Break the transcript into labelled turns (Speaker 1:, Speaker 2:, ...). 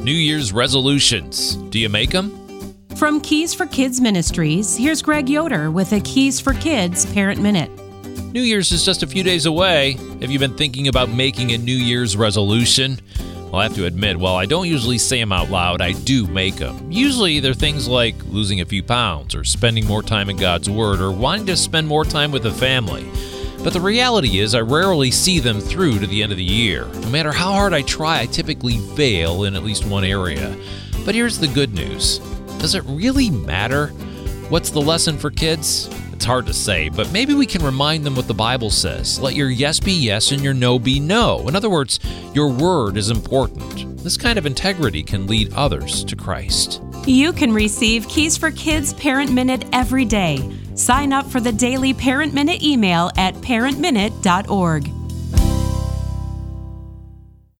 Speaker 1: New Year's resolutions. Do you make them?
Speaker 2: From Keys for Kids Ministries, here's Greg Yoder with a Keys for Kids Parent Minute.
Speaker 1: New Year's is just a few days away. Have you been thinking about making a New Year's resolution? Well, I have to admit, while I don't usually say them out loud, I do make them. Usually they're things like losing a few pounds, or spending more time in God's Word, or wanting to spend more time with the family. But the reality is I rarely see them through to the end of the year. No matter how hard I try, I typically fail in at least one area. But here's the good news. Does it really matter? What's the lesson for kids? It's hard to say, but maybe we can remind them what the Bible says. Let your yes be yes and your no be no. In other words, your word is important. This kind of integrity can lead others to Christ.
Speaker 2: You can receive Keys for Kids Parent Minute every day. Sign up for the daily Parent Minute email at parentminute.org.